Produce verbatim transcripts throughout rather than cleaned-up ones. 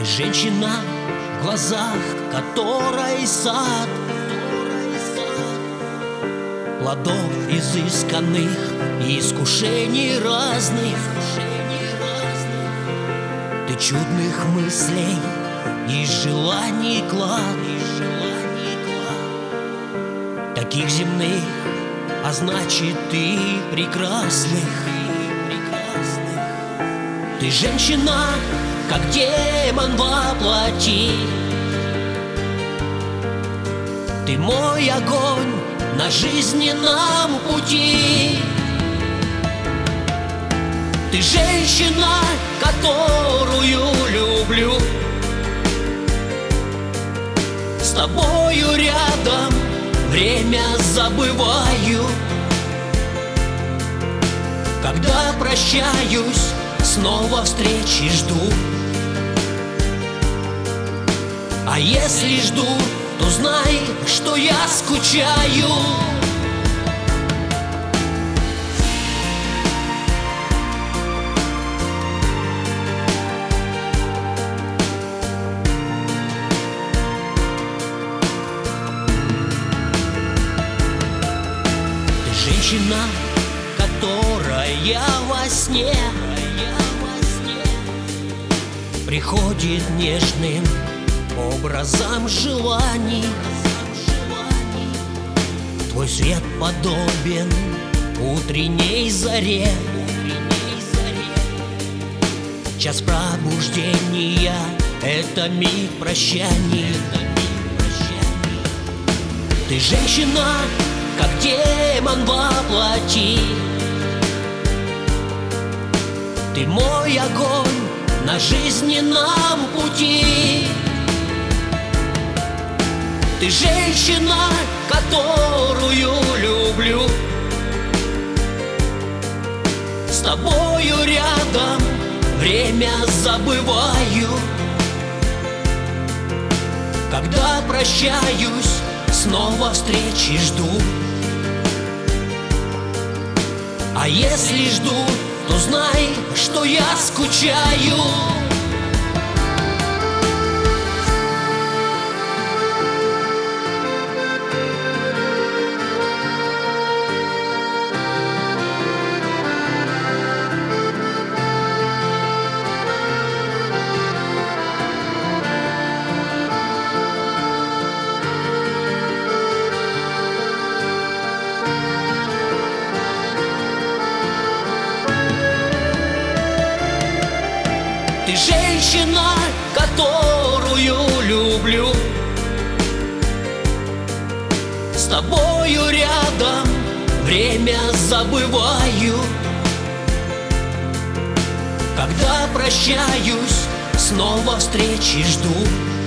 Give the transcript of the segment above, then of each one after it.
женщина, в глазах которой сад плодов изысканных и искушений разных. Ты чудных мыслей и желаний клад, таких земных, а значит и прекрасных. Ты женщина, как демон во плоти. Ты мой огонь на жизненном пути. Ты женщина, которую люблю. С тобою рядом время забываю. Когда прощаюсь, снова встречи жду. А если жду, то знай, что я скучаю. Ты женщина, которая во сне приходит нежным образом желаний. Твой свет подобен утренней заре. Час пробуждения — это миг прощаний. Ты женщина, как демон во плоти. Ты мой огонь на жизненном пути. Ты женщина, которую люблю. С тобою рядом время забываю. Когда прощаюсь, снова встречи жду. А если жду, то знай, что я скучаю. Ты женщина, которую люблю. С тобою рядом время забываю. Когда прощаюсь, снова встречи жду.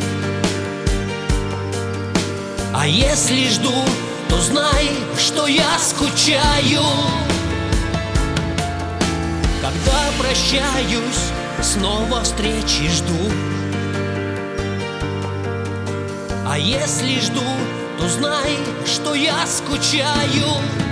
А если жду, то знай, что я скучаю. Когда прощаюсь, снова встречи жду. А если жду, то знай, что я скучаю.